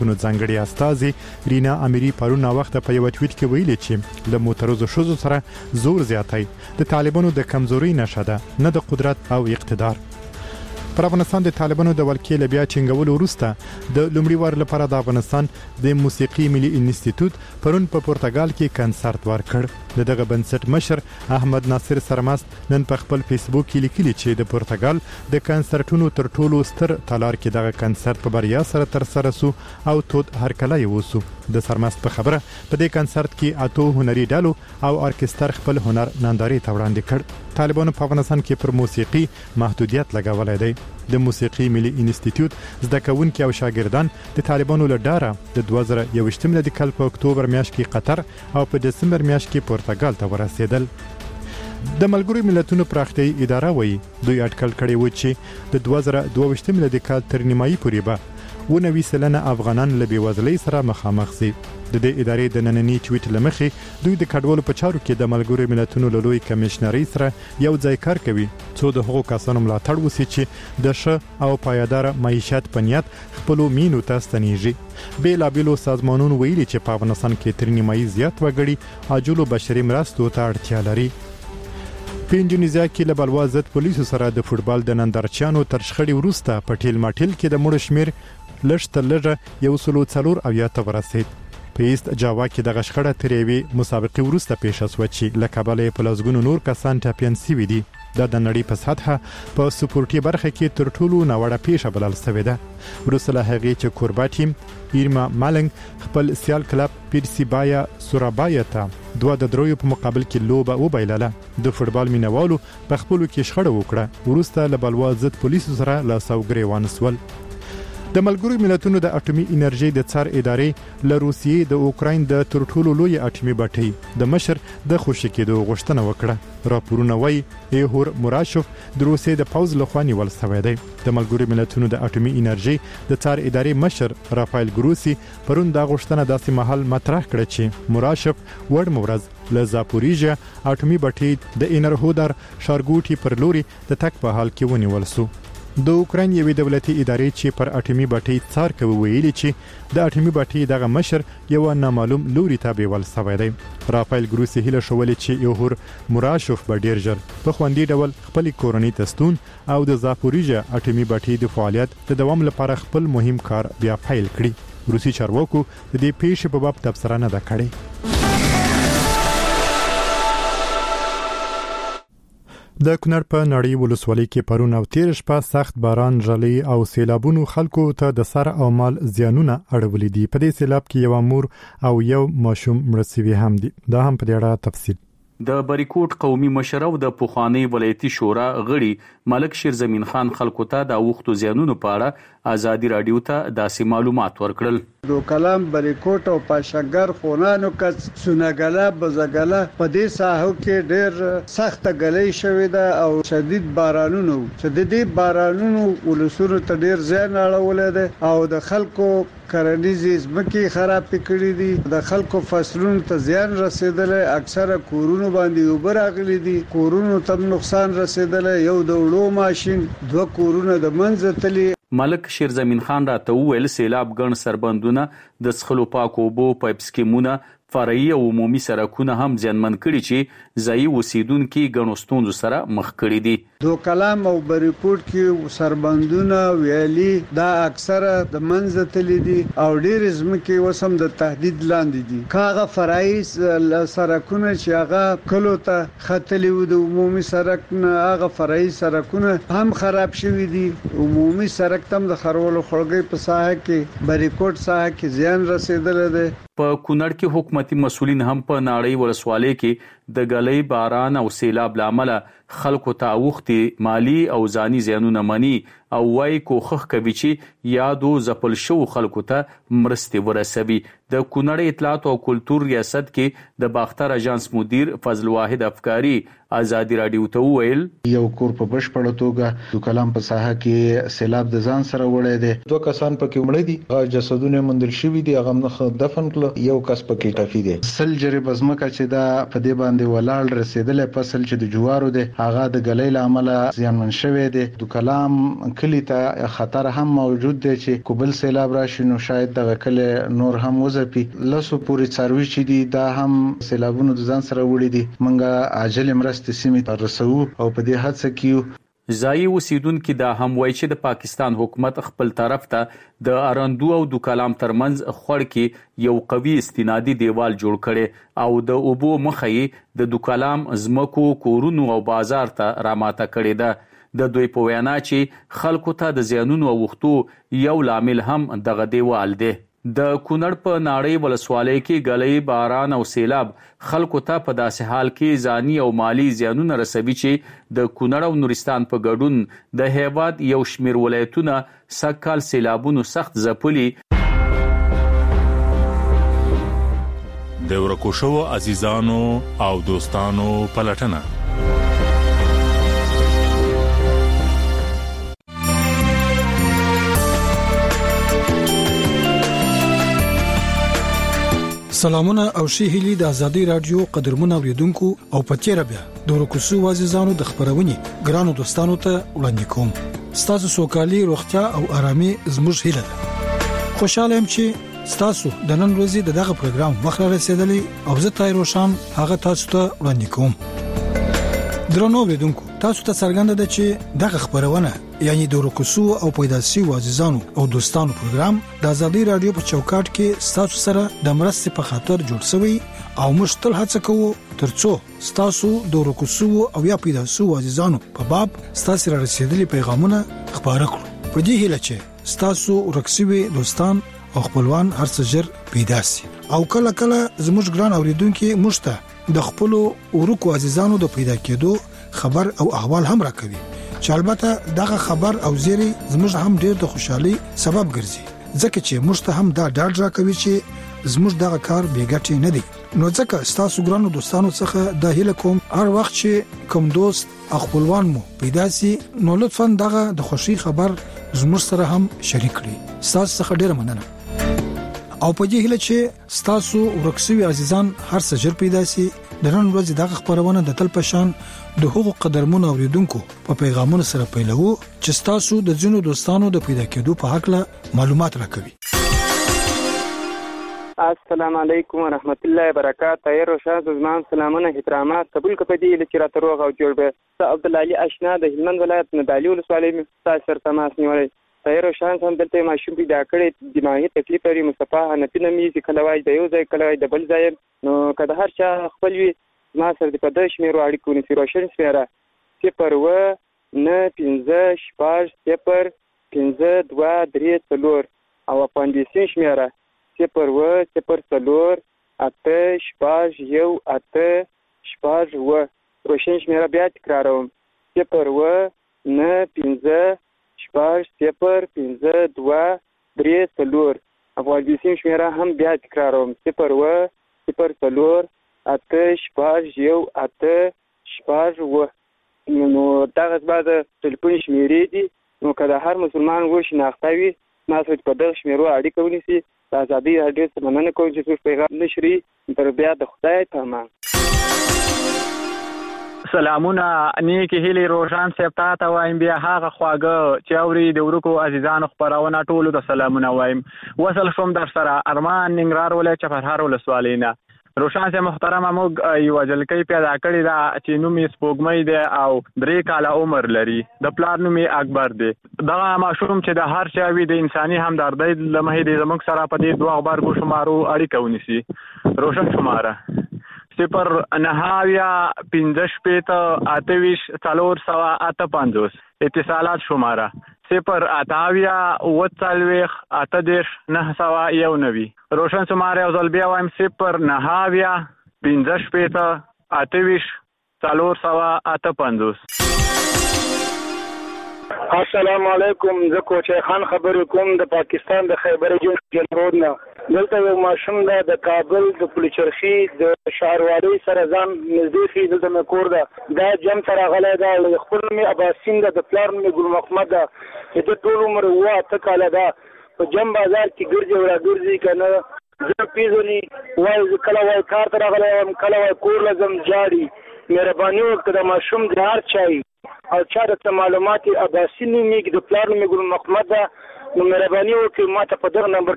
نو ځانګړي استازي رینا امیری پرون وخت په یو ټویټ کې ویلي چې له معترضو شوزو سره زور زیاتای د طالبانو د کمزوري نشه ده نه د قدرت او اقتدار. پر افغانستان د طالبانو د ولکې لبیا چنګولو وروسته د لومړي وار لپاره د افغانستان د موسیقي ملي انسټیټیوټ پرون په پرتګال کې کنسرت ورکړ. دغه بنسټ مشر احمد ناصر سرمست نن په خپل فیسبوک کې لیکلي چې د پرتګال د کنسرتونو تر ټولو ستر تالار کې دغه کنسرت په بریا سره تر سره سو او تود هرکلی وسو. د سرمست په خبره په دې کنسرت کې اته هنري ډلو او ارکستر خپل هنر ننداري ته وړاندې کړ. طالبانو په افغانستان کې پر موسیقي محدودیت لګولای دی. د موسیقي ملي انسټیټیوټ زده کوونکي او شاګردان د طالبانو له ډاره د 2021 د کال په اکتوبر میاشت کې قطر او په دسمبر میاشت کې پرتګال ته ورسېدل. د ملګرو ملتونو پراختیايي اداره وایي دوی اټکل کړی و چې د 2022 د کال تر نیمایي پورې به 90% افغانان له بېوزلۍ سره مخامخ شي. د دې ادارې د نننی ټویټ لمخې دوی د کډوالو په چارو کې د ملګرو ملتونو له لوی کمشنري سره یو ځای کار کوي څو د هغو کسانو ملاتړ وکړي چې د ښه او پایدار معیشت په نیت خپل مینو ته ستنیږي. بیلابیلو سازمانونو ویلي چې په افغانستان کې تر نیمایي زیات وګړي عاجلو بشري مرستو ته اړتیا لري. په انډونیزیا کې له بلوا ضد پولیسو سره د فوټبال د نندارچیانو تر شخړې وروسته په ټیل ماټیل کې د مړو شمیر لږ تر لږه 140 ته ورسېد. په ایست جاوا کې د غشخړه تریوي مسابقې وروسته پیښه شوه چې له کابل په لزګونو نور کسان ټاپین سوي دي. د نړۍ په سطحه په سپورتي برخه کې تر ټولو ناوړه پیښه بلل شوې ده. وروسته له هغې چې کوربا ټیم ایرما مالنګ خپل سیال کلب پیرسیبایا سورابایا ته 2-3 په مقابل کې لوبه وبایلله. د فوټبال مینوالو په خپلو کې شخړه وکړه. وروسته له بلوا ضد پولیسو سره له سوګریوان سول. د ملګرو ملتونو د اټومي انرژي د څار ادارې له روسیې د اوکراین د تر ټولو لوی اټومي بټۍ د مشر د خوشی کېدو غوښتنه وکړه. راپورونه وایي ایهور مراشوف د روسیې د پوز لخوا نیول شوی دی. د ملګرو ملتونو د اټومي انرژي د څار ادارې مشر رافایل ګروسی پرون دا غوښتنه داسې مهال مطرح کړه چې مراشوف وړ مورز له زاپوریژیا اټومي بټۍ د انرهودر شارګوټي پر لوري د تک په حال کې ونیول شو. د اوکراین یوې دولتي ادارې چې پر اټومي بټۍ څار کوي ویلي چې د اټومي بټۍ دغه مشر یو نامعلوم لوري ته بیول شوی دی. رافایل ګروسی هیله شولې چې ایهور مراشوف به ډیر ژر په خوندي ډول خپل کورنۍ تستون او د زاپوریژیا اټومي بټۍ د فعالیت د دوام لپاره خپل مهم کار بیا فایل کړي. روسي چارواکو د دې پیښې په باب تبصره نه ده کړې. د کونړ په نړۍ ولسوالۍ کې پرون او تیر شپه سخت باران ژلۍ او سیلابونو خلکو ته د سر او مال زیانونه اړولې دي. په دې سیلاب کې یو مور او یو ماشوم مړ شوي هم دي. دا هم په دې اړه تفصیل د بریکوټ قومي مشر او د پوخانی ولایتي شورا غړي ملک شیر زمین خان خلکو ته د وختو زیانونو په اړه ازادي رادیو ته داسې معلومات ورکړل. دو کلام بریکوټ او پاشنګر خونانو کس سونګلا بزګلا په دې ساحو کې ډېر سخت غلې شوې ده او شدید بارانونو شدید بارانونو ولسونو ته ډېر زیان اړولې ده او د خلکو کرنیزي ځمکې خراب کړې دي. د خلکو فصلونو ته زیان رسیدلې. اکثره کورونو باندې وبراغلي دي. کورونو ته نقصان رسیدلې. یو د وړو ماشين 2 کورونه د منځ تلي. ملک شیر زمین خان راته وویل سیلاب ګڼ سربندونه د څښلو پاکو اوبو پایپ سکیمونه فرعي او عمومي سړکونه هم زیانمن کړي چې ځایي اوسیدونکو ګڼو ستونزو سره مخ کړي دي. دو کلام او بریکوټ کې سربندونه ویلي دا اکثره د منځ تلي دي او ډېر ځمکې وسم د تهدید لاندې دي. کاغه فرعي سړکونه چې هغه کلو ته خطلې و د عمومي سړک نه هغه فرعي سړکونه هم خراب شوي دي. عمومي سړک تم د خرولو خړګي په ساحه کې بریکوټ ساحه کې زیان رسیدل دي. په کونړ کې حکومتي مسؤلین هم په ناړۍ ولسوالۍ کې د غلې باران او سیلاب لامل خلکو ته اوختي مالی او ځاني زیانونه مني او وايي کوخخ کوي چې یادو زپل شو خلکو ته مرستې ورسوي. د کونړ اطلاعات او کلتور ریاست کې د باختر اژانس مدیر فضل واحد افکاری ازادي رادیو ته ویل یو کور په بشپړه توګه د کلام په ساحه کې سیلاب د ځان سره وړي دي. 2 کسان پکې مړ دي. جسدونه موندل شوي دي. هغه نه دفن کړل. یو کس پکې ټافي دي. سل جری بزمکه چې دا په دې باندې باندې ولاړ رسیدلې فصل چې د جوارو دی هغه د غلې لامل زیانمن شوی دی. د کلام کلی ته خطر هم موجود دی چې کوبل سیلاب راشي نو شاید د کلی نور هم وځپي. لاسو پوری څاروي چې دي دا هم سیلابونو د ځان سره وړي دي. منګه عاجل مرستې سیمې ته رسو او په دې هڅه کې ځایي اوسیدونکو دا هم وایي چې د پاکستان حکومت خپل طرف ته د اراندو او د کلام ترمنځ خړ کې یو قوي استنادي دیوال جوړ کړي او د اوبو مخې د کلام زمکو کورونو او بازار ته راماته کړي ده. د دوی په وینا چې خلکو ته د زیانونو وختو یو لامل هم دغه دیوال دی. د کونړ په ناړۍ ولسوالۍ کې غلې باران او سیلاب خلکو ته په داسې حال کې ځاني او مالی زیانونه رسوي چې د کونړ او نورستان په ګډون د هیواد یو شمیر ولایتونه سږکال سیلابونو سخت ځپلي. د ورکو شوو عزیزانو او دوستانو پلټنه. سلامونه او ښه هیلي د ازادي رادیو قدرمن اوریدونکو او پچیره بیا د ورکوسو عزیزانو د خبرونې ګرانو دوستانو ته وړاندې کوم. ستاسو سوکالي روغتیا او آرامي زموږ هیله ده. خوشاله يم چې ستاسو د نن ورځې دغه پروګرام مخه رسیدلی او زه تای روشان هغه تاسو ته وړاندې کوم. درنو اوریدونکو تاسو ته څرګنده ده چې دغه خبرونه یعنی د ورکوسو او پیداسي عزیزانو او دوستانو پروګرام د ازادي رادیو په چوکاټ کې تاسو سره د مرستې په خاطر جوړ شوی او موږ تل هڅه کوو ترڅو تاسو د ورکوسو او یا پیداسي عزیزانو په باب تاسو را رسیدلي پیغامونه خبره کړو. په دې هیله چې تاسو ورکسوي دوستان او خپلوان هرڅه ژر پیدا سي او کله کله زموږ ګران اوریدونکو مشته د خپل ورکو عزیزانو د پیدا کېدو خبر او احوال هم راکوي چې البته دغه خبر او زیری زموږ هم ډیر د خوشحالي سبب ګرځي ځکه چې موږ ته هم دا ډاډ راکوي چې زموږ دغه کار بیګټي نه دی. نو ځکه تاسو ګرانو دوستانو څخه د هیله کوم هر وخت چې کوم دوست خپلوان مو پیدا سي نو لطفا دغه د خوشي خبر زموږ سره هم شریک کړئ. تاسو څخه ډیر مننه او په دې هیله چې تاسو ورکسوي عزیزان هر څه ژر پیدا سي. د نن ورځې دغه خبرونه د تل پشان د حقوق قدرمن اوریدونکو په پیغامونو سره پیلوو چې تاسو د ځینو دوستانو د پیدا کېدو په حق له معلومات راکوي. السلام علیکم ورحمت الله وبرکاته. روشاد زمان سلامونه احترامات قبول کړئ چې را تروغ او جوړ به عبد الله علي آشنا د هلمند ولایت نه دالي ولسوالۍ تاسو سره تماس نیولای. طاهر روشان هم دلته ماشوم پیدا کړی دماغي تکلیف لري. مصطفی حنفي نومي چې کلوای د یو ځای کلوای د بل ځای نو کله هر چا خپل وي ما سره د پدې شمیرو اړیکو نسی روشن سپیره چې پرو نه 15 شپږ صفر 15 2 3 4 او پاندې شمیره چې پرو صفر 4 8 شپږ یو 8 شپږ و روشن شمیره بیا تکراروم چې پرو نه 15 شپږ صفر 15 2 3 4 افغانستان شمیره هم بیا تکراروم صفر و صفر 4 8 شپږ یو 8 شپږ و. نو دغه بعد ټلیفون شمیرې دي نو کله هر مسلمان و شناختوي ما سره په دغه شمیرو اړیکه ونیسي. د ازادي رادیو څخه مننه کوم چې څوک پیغام نشري تر بیا د خدای په امان. سلامونه نیکی هیلی روشان سپتا ته وایم بیا هغه خواږه چې اوري د ورکو عزیزانو خبرونه ټولو د سلامونه وایم. وصل شوم در سره ارمان ننګرهار ولایت چپرهار ولسوالۍ نه. روشان سه محترم موږ یو جلکې پیدا کړی دا چې نوم یې سپوږمۍ دی او 3 کاله عمر لري. د پلار نوم یې اکبر دی. دا ماشوم چې د هر چا وی د انساني همدردی لمحې د زموږ سره په دې دوه غبرګو شمارو اړیکه ونیسي. روشن شماره 0 9 15 شپېته 28 458 اتصالات شماره 0 8 40 8 991. روشن شماره او ځل بیا وایم 0 9 15 شپېته 28 458. السلام علیکم. زه کوچی خان خبرې کوم د پاکستان د خیبر جنوب نه. دلته یو ماشوم د کابل د پلچرخي د شهروالۍ سره ځان نږدې شي. دلته مې کور ده دا جم سره غلی ده. خپل مې اباسین ده د پلار مې ګل محمد ده چې د ټول عمر 8 کاله ده په جم بازار کې ګرځي او راګرځي که نه زه پیژني وای کله وای کار ته راغلی یم کله وای کور لازم جاړي مهرباني وکړه د ماشوم د هر چای او چا د معلومات عباسي نومېږي د پلار نوم ګل محمد ده نو مهرباني وکړئ ما ته په دغه نمبر